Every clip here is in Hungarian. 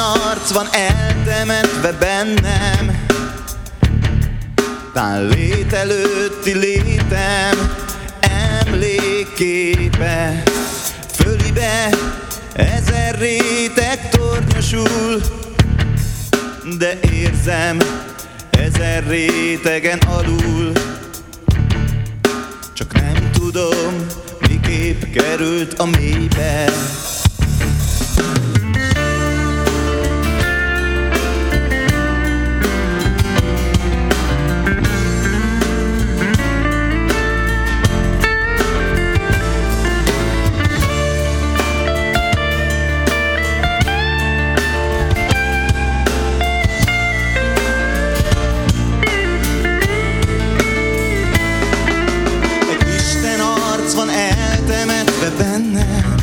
arc van eltemetve bennem, tán lét előtti létem emlékképe. Fölibe ezer réteg tornyosul, de érzem ezer rétegen alul. Csak nem tudom, miképp került a mélybe. Van eltemetve bennem,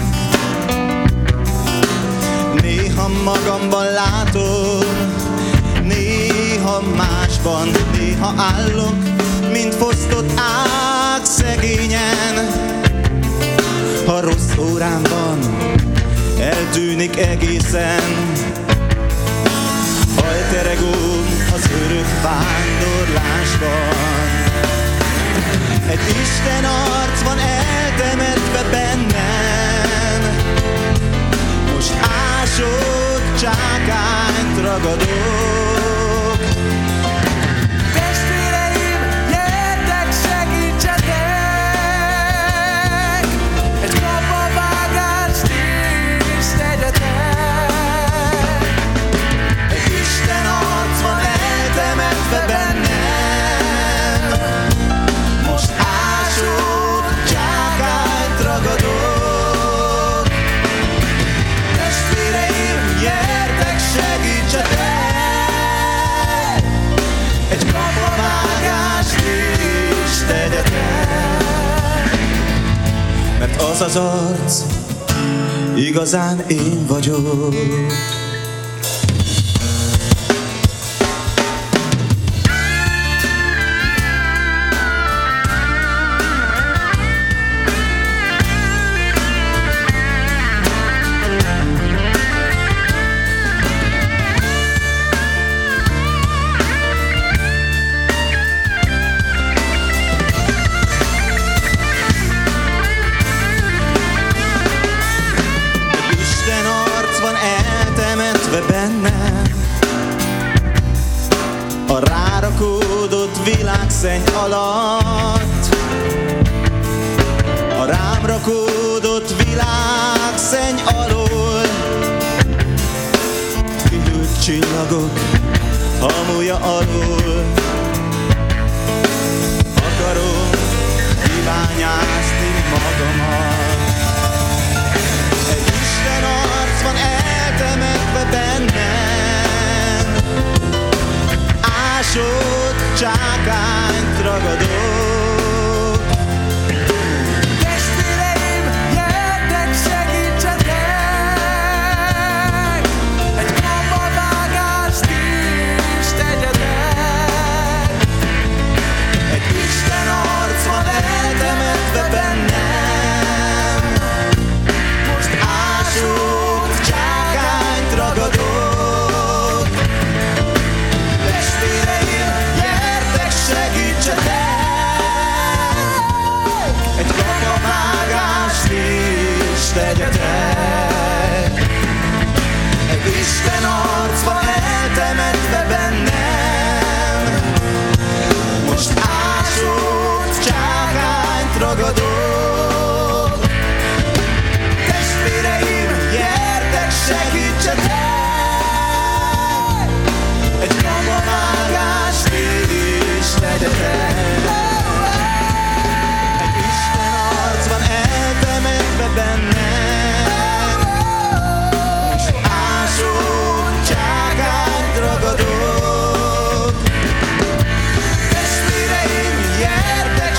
néha magamban látom, néha másban, néha állok, mint fosztott ág szegényen. Ha rossz órámban eltűnik egészen, hajteregóm az örök vándorlásban. Egy Isten arc van eltemetve bennem, most ásott csákányt ragadok. Testvéreim, gyertek, segítsetek, egy kapavágást is tegyetek. Egy Isten arc van eltemetve bennem, mert az az arc igazán én vagyok. Bennem a rárakódott világszenny alatt, a rám rakódott világszenny alól kihűlt csillagok hamuja alól. Akarom kiványászni magamat. Egy Isten arc van eltemetve bennem, ásott csákányt ragadok. Testvéreim, gyertek, segítsetek, egy kapavágást is tegyetek. Egy Isten arc van eltemetve bennem, most ásott csákányt ragadok. Testvéreim, gyertek, segítsetek, egy kapavágást is tegyetek. Egy Isten arc van eltemetve bennem, most ásott csákányt ragadok. Testvéreim, gyertek, segítsetek, egy kapavágást is tegyetek. Egy Isten arc van eltemetve bennem, most ásott csákányt ragadok. Testvéreim, gyertek,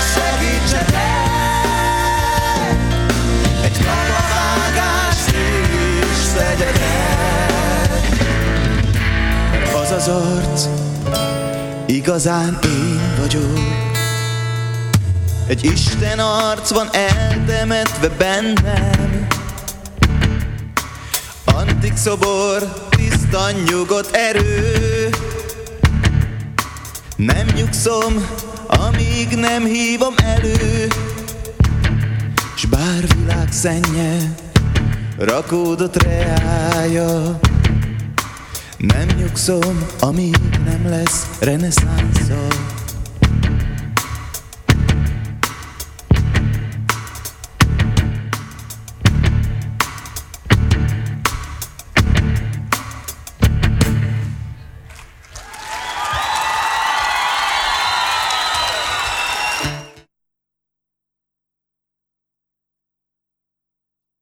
segítsetek, egy kapavágást is tegyetek. Az az arc igazán én vagyok. Egy Isten arc van eltemetve bennem, a Antik szobor, tiszta nyugodt erő. Nem nyugszom, amíg nem hívom elő. S bár világ szennye rakódott reája, nem nyugszom, amíg nem lesz reneszánsza.